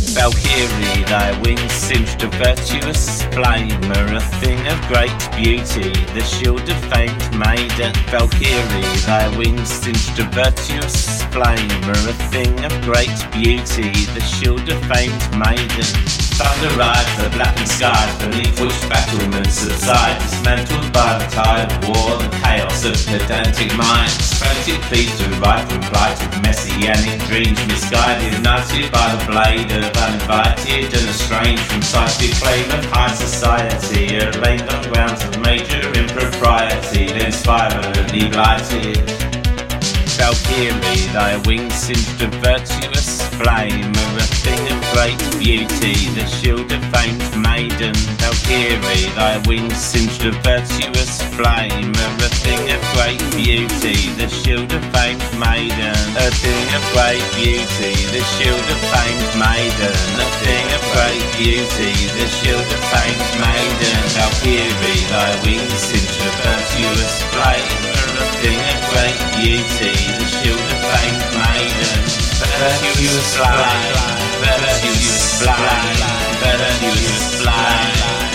Valkyrie, thy wings singed a virtuous flame, are a thing of great beauty, the shield of famed maiden. Valkyrie, thy wings singed a virtuous flame, are a thing of great beauty, the shield of famed maiden. Thunder rides the blackened skies, beneath which battlements subside, dismantled by the tide of war, the chaos of pedantic minds. Frantic pleas to right from blighted messianic dreams, misguided, united by the blade of uninvited and estranged from sighted flame of high society, are laid on grounds of major impropriety, then spirally blighted. Valkyrie, thy wings singed a virtuous flame, are a thing of great beauty, the shield of famed maiden. Valkyrie, thy wings singed a virtuous flame, are a thing of great beauty, the shield of famed maiden. A thing of great beauty, the shield of famed maiden. A thing of great beauty, the shield of famed maiden. Valkyrie, thy wings singed a virtuous flame, are a thing of great beauty, the shield of famed maiden. Virtuous flame, virtuous flame, virtuous flame,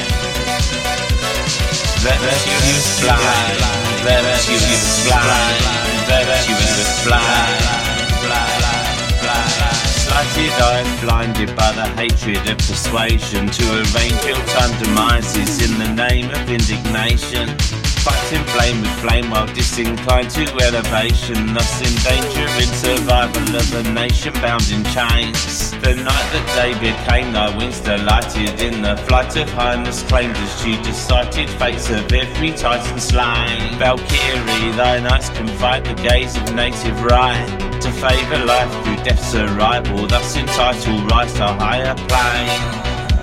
virtuous flame, virtuous flame, virtuous flame. Slighted eyes blinded by the hatred of persuasion, to arrange ill-timed demises in the name of indignation. Fighting flame with flame while disinclined to elevation, thus endangering survival of a nation bound in chains. The night that day became thy wings delighted in the flight of highness, claimed as she decided fates of every titan slain. Valkyrie, thy nights confide the gaze of native right, to favour life through death's arrival, thus entitled rise to higher plane.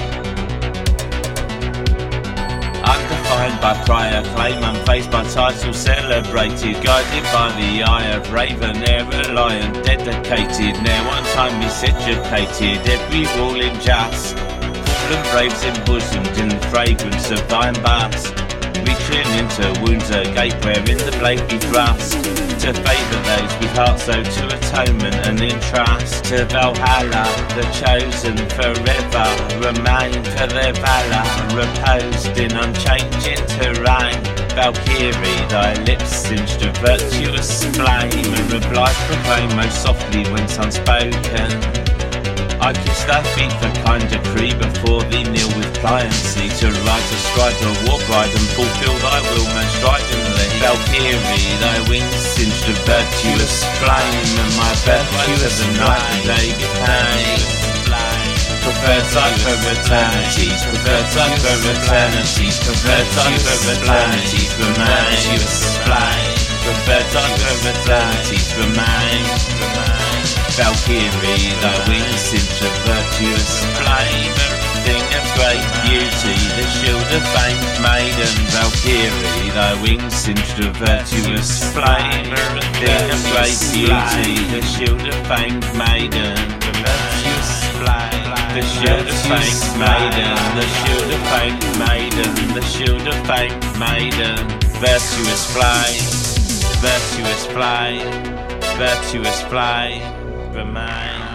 Undefined by prior claim, unfazed by title, celebrated, guided by the eye of raven, air lion, dedicated, now one time miseducated, every rule unjust, fallen braves embosomed in the fragrance of thine bust, reaching into wounds a gate wherein the blade be thrust, to favour those with hearts owed to atonement and entrust to Valhalla, the chosen forever remain, for their valour reposed in unchanging terrain. Valkyrie, thy lips singed a virtuous flame, and replies proclaim most softly whence unspoken. I kiss thy feet for kind decree, before thee kneel with pliancy, to rise astride a war bride and fulfill thy will most stridently. Valkyrie, thy wings singed a virtuous flame, and my virtue as the night the day became. Preferred sight for eternities, preferred sight for eternities, preferred sight for eternities remain. Preferred sight for eternities remain. Valkyrie, thy wings singed a virtuous flame, a thing of great beauty, the shield of famed maiden. Valkyrie, thy wings singed a virtuous flame, a thing of great beauty, the shield of famed maiden. Virtuous flame, the shield of famed maiden, the shield of famed maiden, the shield of famed maiden. Virtuous flame, virtuous flame, virtuous flame. Remain.